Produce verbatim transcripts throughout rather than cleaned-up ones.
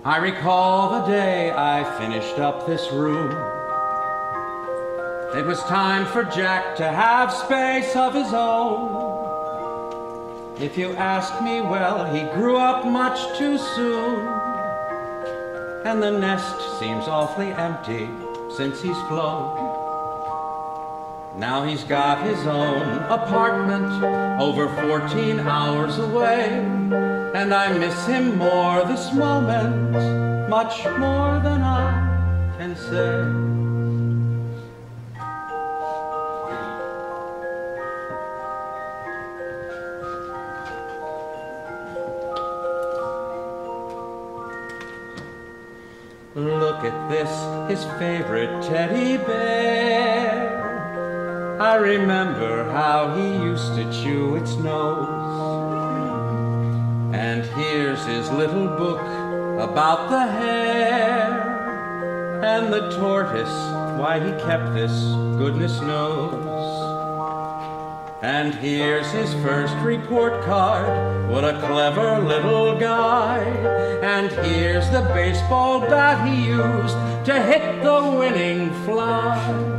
I recall the day I finished up this room. It was time for Jack to have space of his own. If you ask me, well, he grew up much too soon, and the nest seems awfully empty since he's flown. Now he's got his own apartment over fourteen hours away, and I miss him more this moment, much more than I can say. Look at this, his favorite teddy bear. I remember how he used to chew its nose. And here's his little book about the hare and the tortoise, why he kept this, goodness knows. And here's his first report card, what a clever little guy. And here's the baseball bat he used to hit the winning fly.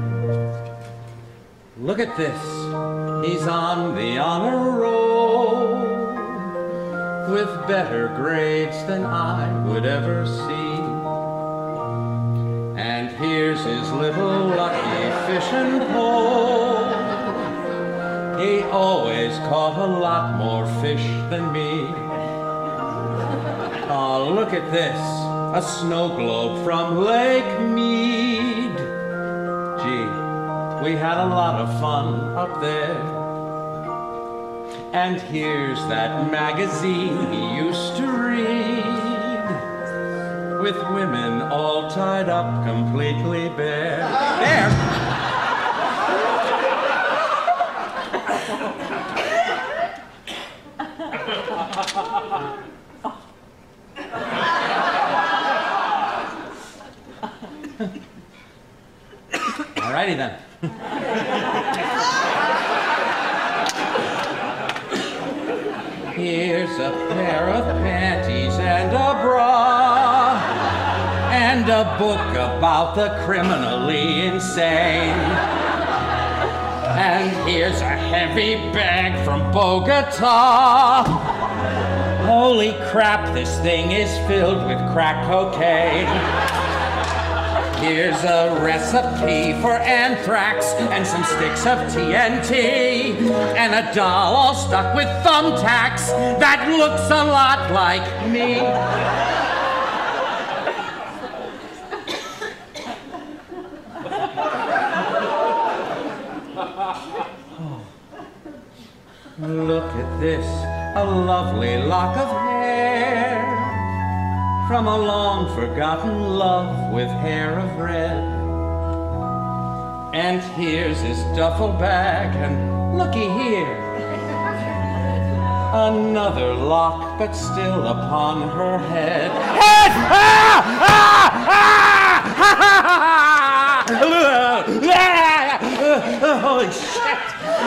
Look at this, he's on the honor roll, with better grades than I would ever see. And here's his little lucky fishing pole. He always caught a lot more fish than me. Oh, look at this, a snow globe from Lake Mead. Gee, we had a lot of fun up there. And here's that magazine he used to read, with women all tied up completely bare. There! Alrighty then. Here's a pair of panties and a bra, and a book about the criminally insane. And here's a heavy bag from Bogota. Holy crap, this thing is filled with crack cocaine. Here's a recipe for anthrax and some sticks of T N T, and a doll all stuck with thumbtacks that looks a lot like me. Look at this, a lovely lock of hair from a long forgotten love with hair of red. And here's his duffel bag, and looky here, another lock, but still upon her head. Head! Ah! Ah! Ah! Ah! Holy shit!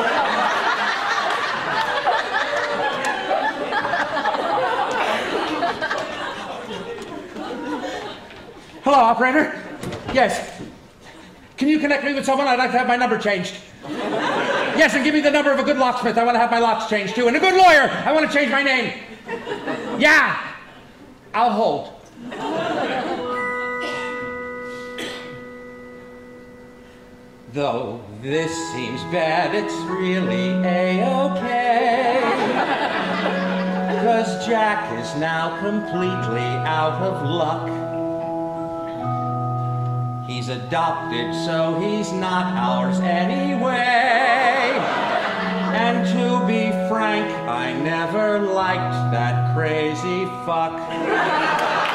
Hello, operator. Yes. Can you connect me with someone? I'd like to have my number changed. Yes, and give me the number of a good locksmith. I want to have my locks changed too. And a good lawyer. I want to change my name. Yeah. I'll hold. Though this seems bad, it's really A-okay. 'Cause Jack is now completely out of luck. He's adopted, so he's not ours anyway. And to be frank, I never liked that crazy fuck.